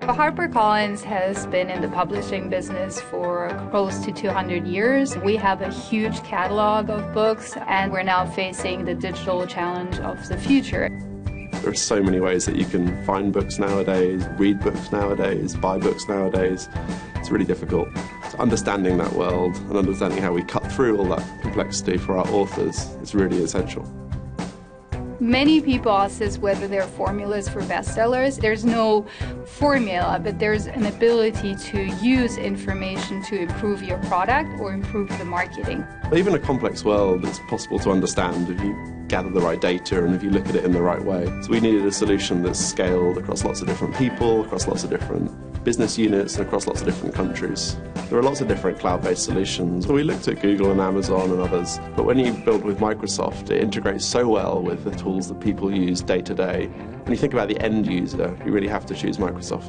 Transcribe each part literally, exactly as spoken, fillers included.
HarperCollins has been in the publishing business for close to two hundred years. We have a huge catalog of books, and we're now facing the digital challenge of the future. There are so many ways that you can find books nowadays, read books nowadays, buy books nowadays. It's really difficult. So understanding that world and understanding how we cut through all that complexity for our authors is really essential. Many people ask us whether there are formulas for bestsellers. There's no formula, but there's an ability to use information to improve your product or improve the marketing. Even a complex world is possible to understand if you gather the right data and if you look at it in the right way. So we needed a solution that's scaled across lots of different people, across lots of different business units, and across lots of different countries. There are lots of different cloud-based solutions. We looked at Google and Amazon and others, but when you build with Microsoft, it integrates so well with the tools that people use day to day. When you think about the end user, you really have to choose Microsoft.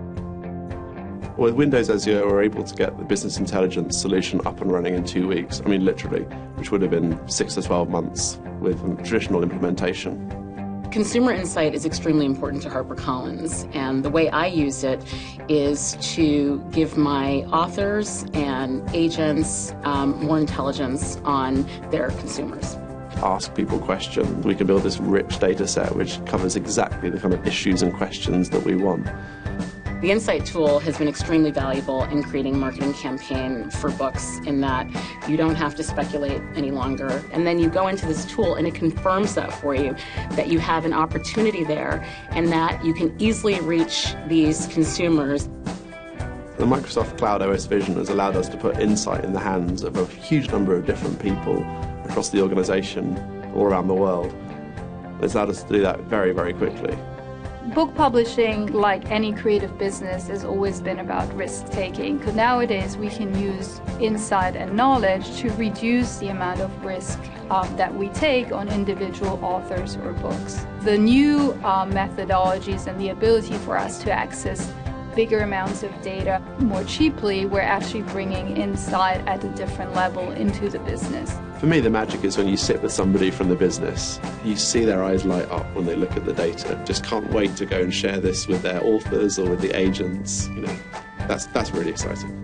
With Windows Azure, we're able to get the business intelligence solution up and running in two weeks. I mean, literally, which would have been six to twelve months with traditional implementation. Consumer insight is extremely important to HarperCollins, and the way I use it is to give my authors and agents um, more intelligence on their consumers. Ask people questions. We can build this rich data set which covers exactly the kind of issues and questions that we want. The Insight tool has been extremely valuable in creating a marketing campaign for books in that you don't have to speculate any longer. And then you go into this tool and it confirms that for you, that you have an opportunity there and that you can easily reach these consumers. The Microsoft Cloud O S vision has allowed us to put insight in the hands of a huge number of different people across the organisation all around the world. It's allowed us to do that very, very quickly. Book publishing, like any creative business, has always been about risk-taking. Because nowadays we can use insight and knowledge to reduce the amount of risk um, that we take on individual authors or books. The new uh, methodologies and the ability for us to access bigger amounts of data more cheaply, we're actually bringing insight at a different level into the business. For me, the magic is when you sit with somebody from the business, you see their eyes light up when they look at the data. Just can't wait to go and share this with their authors or with the agents. You know, that's, that's really exciting.